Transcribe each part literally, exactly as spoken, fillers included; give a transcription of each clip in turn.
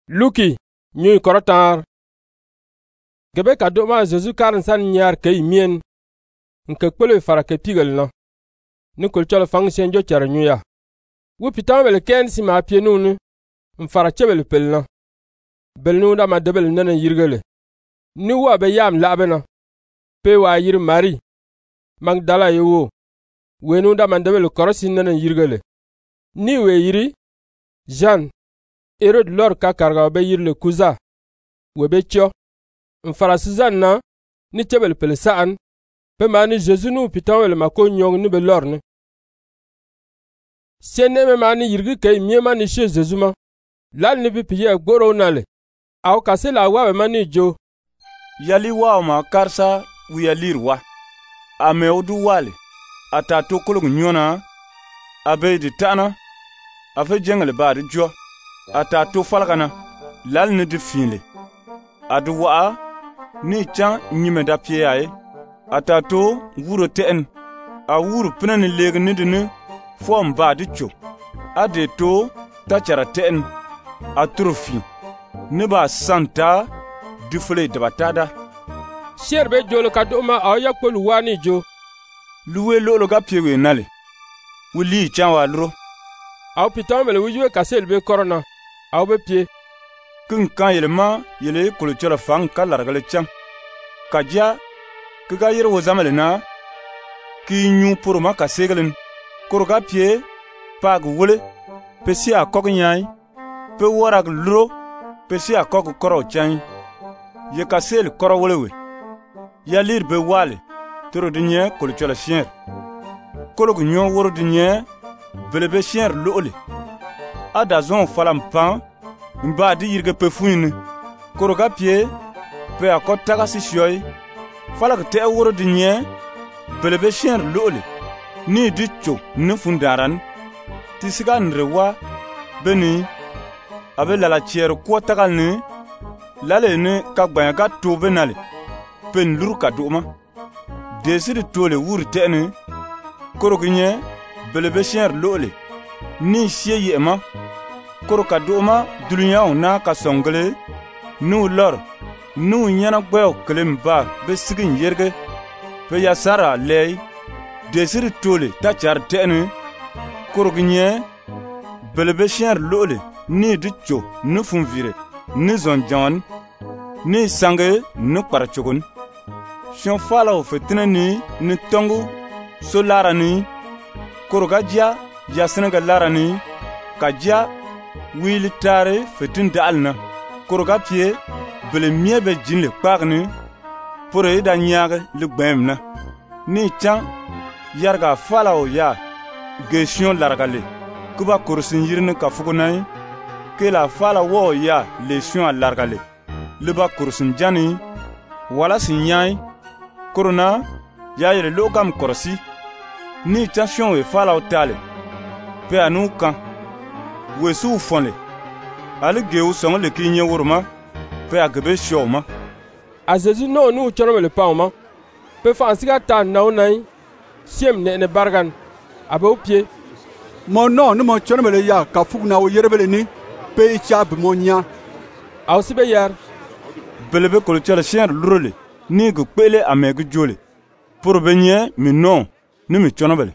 Luki nyuy korotar gebe ka do ma Jesu karin san nyar kay mien nke kpele fara ke pigel no ni kul chol function jo char nyuya wu pitan bel ken si ma pie nu ni mfara chebel pel no bel nu da ma debel nana yirgele ni wa be yam labe no pe wa yir mari Magdala yewo we nu da ma debel korosi nana yirgele ni we yiri Jean Herod lor ka karga be yirle kuza we be cho mfara sizan na ni chebel pel saan pe mani Jesu nu pitan wel mako nyong ni be lor ni sene me mani yirgi kay mie mani she Jesu ma lal ni bi piye gboro nale aw kasela wa be mani jo yali wa ma karsa wi yalir wa ame odu wale ata to kolog nyona abe di tana afa jengle ba di jo ata to falgana lal ni di finle adu wa ni chan nyime da pie ay ata to wuro ten a wuro penen leg ni di fom ba di cho ade to ta chara ten atrofi ne ba santa du fle de batada sherbe jolo kadoma aw yakol wani jo luwe lolo ga piewe nale wuli chan wa lro aw pitan mele wujwe kasel be korona aw be pie kin kan yelma yele kulu chola fang kalar gale chan kaja kiga yir wo zamale na ki nyu purma kasegelen kurga pie pag wole pesi a kog nyai pe worak lro pesi a kog koro chan ye kasel koro wolewe ya lir be wale toro dinye kulu chola chien kolo gnyo woro dinye belebe chien lole ada zon falam pan mba di yirge pe fuini kurga pie pe a kotaga si shoy falak te woro dinye belebe chien lole ni dicho ni fundaran tisiga nrewa beni abe lala chier ko tagal ni lale ni ka gbanya ga to benale pen lur ka duma desiri tole wur tene koroginye belebe chien lole ni sie yema koroka duma dulnya na ka songle nu lor nu nyana gbew kelemba be sigin yerge pe yasara lei desiri tole ta char tene koroginye belebe chien lole ni dicho nu funvire ni zonjan ni sange nu parachogun Shon fala o fetina ni ni tongu so lara ni korogaja ya senaga lara ni kaja wili tare fetin dalna koroga pie bele miebe jinle kpagni pore da nyaga le gbemna ni chan yarga fala o ya gestion largale kuba korsin yirne ka fugunai ke la fala wo ya lesion largale le ba korsin jani wala sinyai korona ya yele logam korosi ni tension we fala otale pe anu kan we su fonle ale geu son le kinye worma pe agbe shoma a Jesu no nu chono le pauma pe fansiga ta naw nai siem ne ne bargan abo pie mo no no mo chono le ya ka fugna o yerebele ni pe cha be monya aw sibe yar belebe ko chola chien lurole ni go pele amegu jole pour benye mi non ni mi chonobele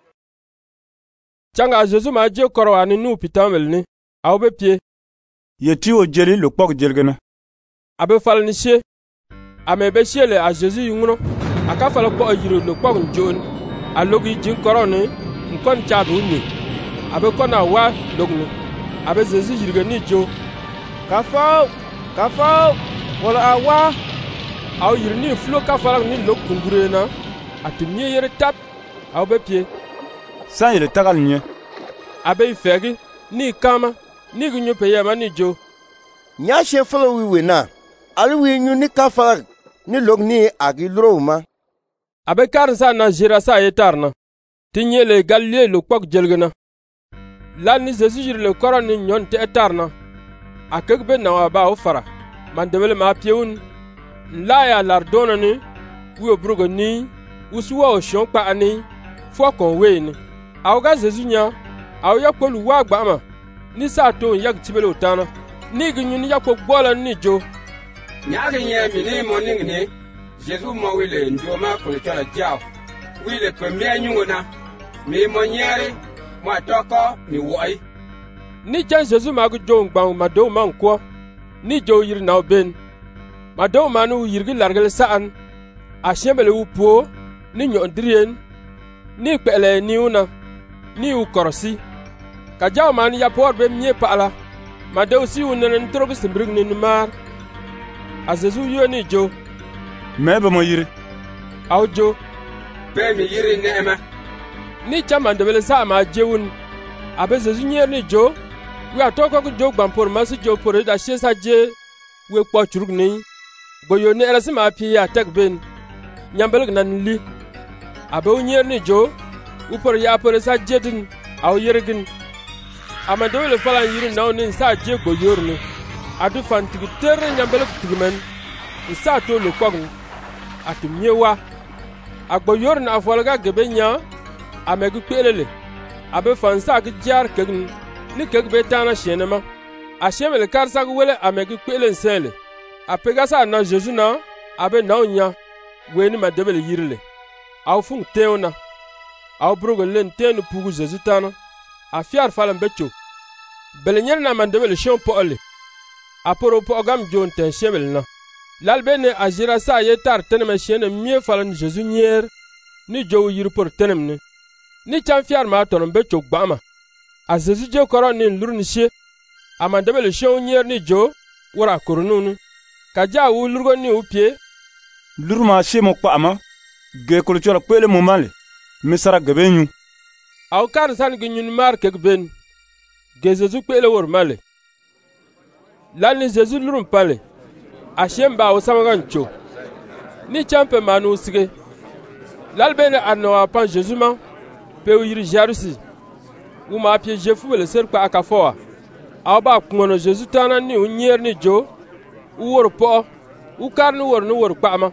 changa Jesu ma je koro ani nu pitamel ni aw be pie yeti o jeli lo pok jelgena abe fal ni she ame be shele a Jesu yunno aka fal ko yiro lo pok njon alogi jin koro ni nkon chabu ni abe kona wa logni abe Jesu yirga ni jo kafao kafao wala awa aw yirni flo ka farak ni lok kungure na atimye yere tap aw be pie san yele tagal nye abe fegi ni kama ni gunyo pe yama ni jo nya she folo wiwe na ali wi nyu ni ka farak ni lok ni agi droma abe kar sa na jira sa yetarna tinye le galle lo pok jelgena la ni Jesu jir le koron ni nyon te etarna akek be na wa ba o fara man debele ma pieun la ya lardona ni wo brugo ni usuwa o shon pa ani fo kon we ni awga Jesu nya aw yakolu wa gbama ni sa to yak tibele otana ni gi nyun ya ko bolan ni jo nyaga ye mi ni mo ning ni Jesu mo wile ndio ma ko chola jao wile ko mi anyuna mi mo nyere mo toko mi woi ni jan Jesu ma gu jo ngbang ma do man ko ni jo yir na ben ma do manu yirgi largal sa'an a shembele wu po ni nyondrien ni pele ni una ni u korosi ka jaw man ya por be mie pala ma do si unen trobi simbrig ni mar a Jesu yo ni jo me ba mo yiri aw jo be mi yiri neema ni chama ndebele sa ma jewun abe Jesu nyer ni jo wi atoko ko jo gbampor ma si jo por da shesa je we kpo churug ni boyo ne erasi ma pi ya tek ben nyambel nan li abe unyer ni jo upor ya por sa jedin aw yergin amado le falan yiri naw ni sa je boyor ni adu fantigi ter nyambel tigmen sa to lo kogn atu miewa agboyor na afolga gebenya amegu pelele abe fansa gi jar kegn ni kegbe tana shenema a shemele karsa wele amegu pelen sele a pegasa na Jesu na abe na onya weni ma debele yirile aw fung teona aw brogo len tenu pugu Jesu tana a fiar falam becho belenyer na man debele shon po ole a poro po gam jon ten shemel na lalbene a jira sa ye tar teneme shene mie falan Jesu nyer ni jow yir por tenem ni ni chan fiar ma tonon becho gbama a Jesu je koro ni lurni she a man debele shon nyer ni jo wora korununu ka ja wu lurgo ni upie lurma she mo kpama ge ko chola pele mo male misara gabenyu aw kar san gi nyun mar kek ben ge Jesu pele wor male lan ni Jesu lurum pale a shemba o samagancho ni champe manu sige lalbene anno pan Jesu ma pe yiri jarusi wu ma pie jefu le ser pa akafoa aw ba kumono Jesu tana ni unyer ni jo u wor po u kar ni wor ni wor kpama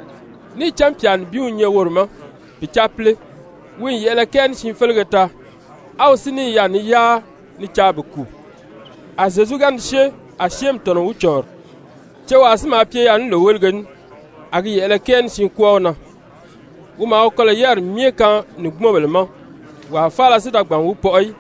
ni champion bi unye wor ma bi chaple win yele ken shin felgata aw sini ya ni ya ni chabuku a Jesu gan she a shem tono uchor cewa asma pie ya ni lo welgen agi yele ken shin kwona u ma ko le yer mieka ni gbobelma wa fala sida gban wu poi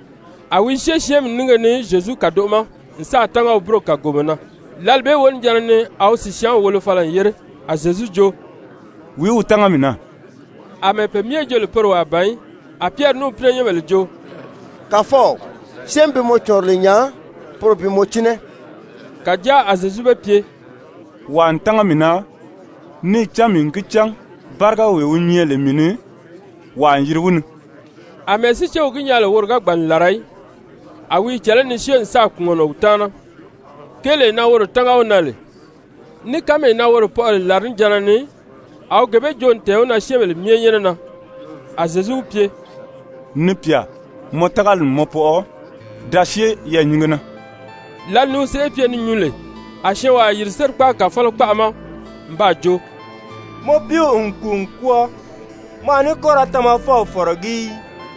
a wi sheshem ninga ni Jesu kadoma nsa tanga obro ka gomena lalbe won janane aw si shan wolo falan yere a Jesu jo wi utanga mina a me pe mie jo le por wa ban a Pierre no prenye mel jo ka fo shembe mo chorle nya por bi mo chine ka ja a Jesu be pie wa ntanga mina ni chamin kichang barga we unye le mini wa yirwun a me si che uginya le worga gban larai a wi chele ni shen sa kungono utana kele na woro tanga onale ni kame na woro po larin janani aw gebe jon te ona shemel miyenyena na a Jesu pie ni pia mo tagal mo po dashe ya nyingana la nu se pie ni nyule a shewa yirser pa ka falo pa ma mba jo mo bio unkunkwo mani korata ma fo forogi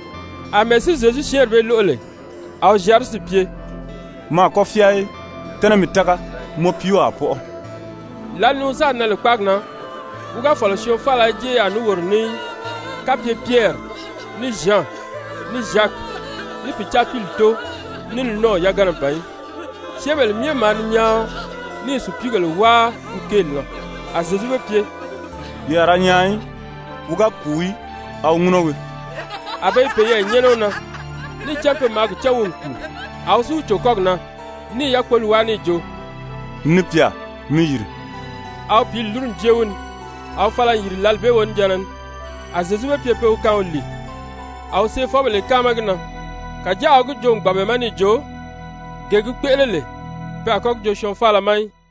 a mesi Jesu sherbe lole aw jar si pie ma ko fiai tena mitaka mo pio apo la nu sa na le pagna uga falo shio fala je anu worni kapie Pierre ni Jean ni Jacques ni picha pilto ni no ya garan pai shebel mie man nya ni su pigel wa ukelo a Jesu be pie yara nyai uga kui au ngunowe abai pe ye nyeno na ni champe mag chawunku au su chokogna ni yakol wani jo ni pia mi yiri au pil lurun jewun au falan yiri lalbe won janan a Jesu be pie pe u kawli au se fobele kamagna ka ja agu jong babe mani jo gegu pelele pe akok jo shon fala mai